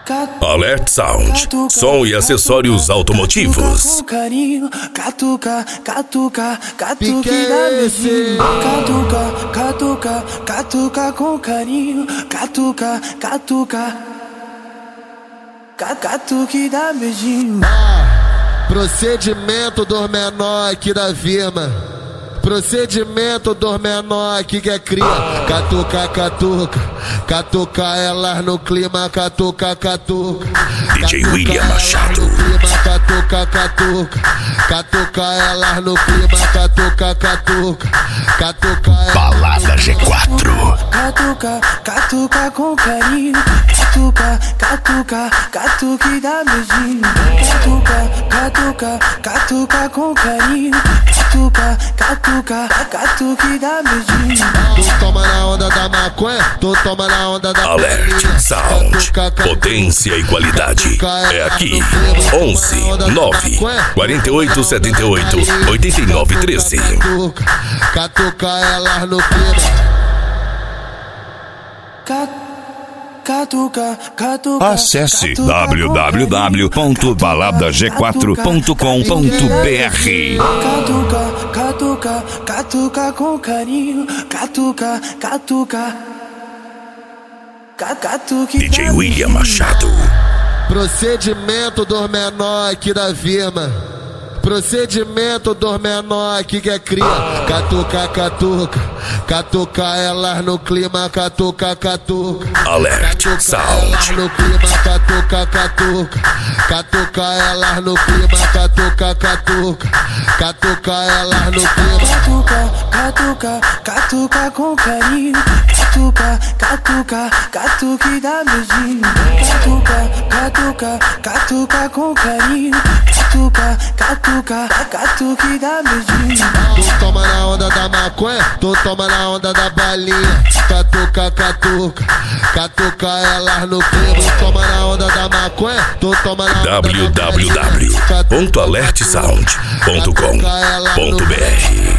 Alert Sound, som e acessórios automotivos. Catuca, catuque da beijinho. Catuca com carinho. Catuque da beijinho. Procedimento dos menor aqui da firma. Procedimento dos menor aqui que é cria. Catuca elas no clima. Catuca. DJ William Machado. Catuca elas no clima. Catuca Balada G4. Catuca com carinho. Catuque da beijinho. Catuca com carinho. Catuque da beijinho. Tu toma na onda da maconha, tu toma na onda da Alert Sound, potência e qualidade. É aqui, 11 9 48 78 89 13. Catuca elas no clima. Acesse www.baladag4.com.br. Catuca com carinho. Catuque DJ William Machado. Procedimento dos menor aqui da firma. Procedimento dos menor aqui que é cria. Catuca elas no clima. Catuca Alert Sound. elas no clima. Catuca elas no clima. Catuca elas no clima. Catuca com carinho. Catuque da beijinho. Catuca com carinho. Catuque da beijinho. Tu toma na onda da maconha, tu toma na onda da balinha. Catuca elas no clima. Tu toma na onda da maconha, tu toma na onda da www.alertsound.com.br